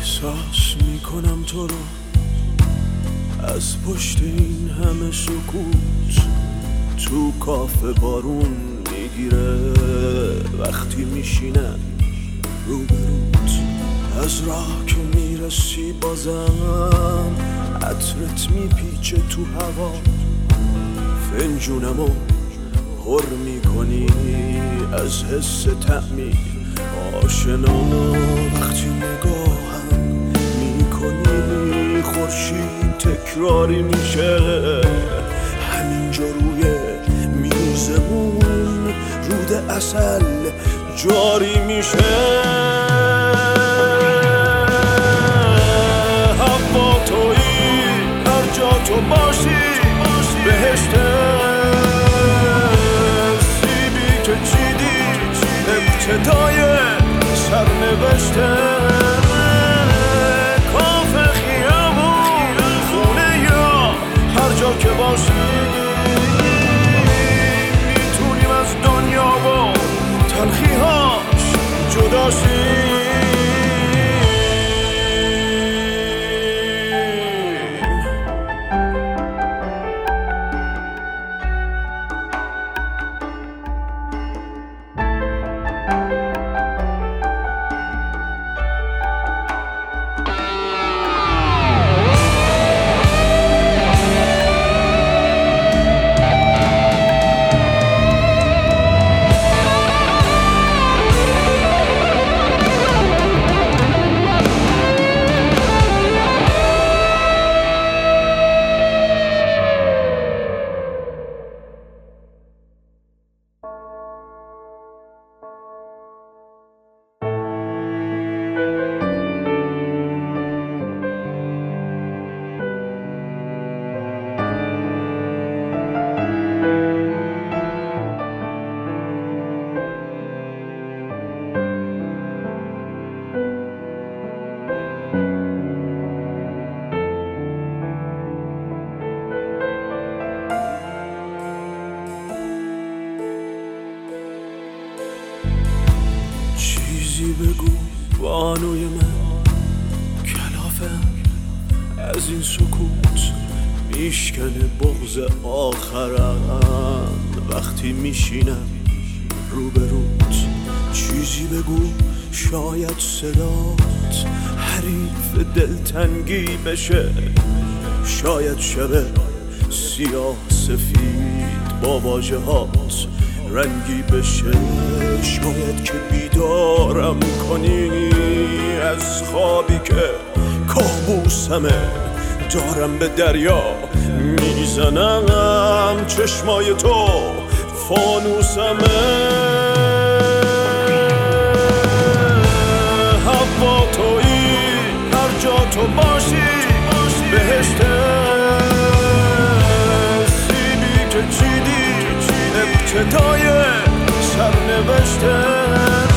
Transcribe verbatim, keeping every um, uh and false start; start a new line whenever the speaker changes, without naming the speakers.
احساس میکنم تو رو از پشت این همه سکوت، تو کافه بارون میگیره وقتی میشینم روبروت. از راه که میرسی بازم عطرت میپیچه تو هوا، فنجونمو پر میکنی از حس طعمی آشنا. وقتی نگاهم میکنی خورشید تکراری میشه همینجا روی میزمون، رود عسل جاری میشه. هوا تویی هر جا تو باشی بهشت، سیبی که چیدی ابتدای سرنوشته. کافه خیابون خونه یا هر جا که باشی میتونیم از دنیا و تلخی‌هاش جدا شیم. چیزی بگو بانوی من، کلافم از این سکوت میشکنه بغض آخرم وقتی میشینم روبروت. چیزی بگو شاید صدات حریف دلتنگی بشه، شاید شبه سیاه سفید با واژه‌هات رنگی بشه، شاید که بیدارم کنی از خوابی که کابوسمه. دارم به دریا میزنم چشمای تو فانوسمه. هوا تویی هر جا تو باشی بهشت، سیبی که چیدی ابتدای سرنوشته.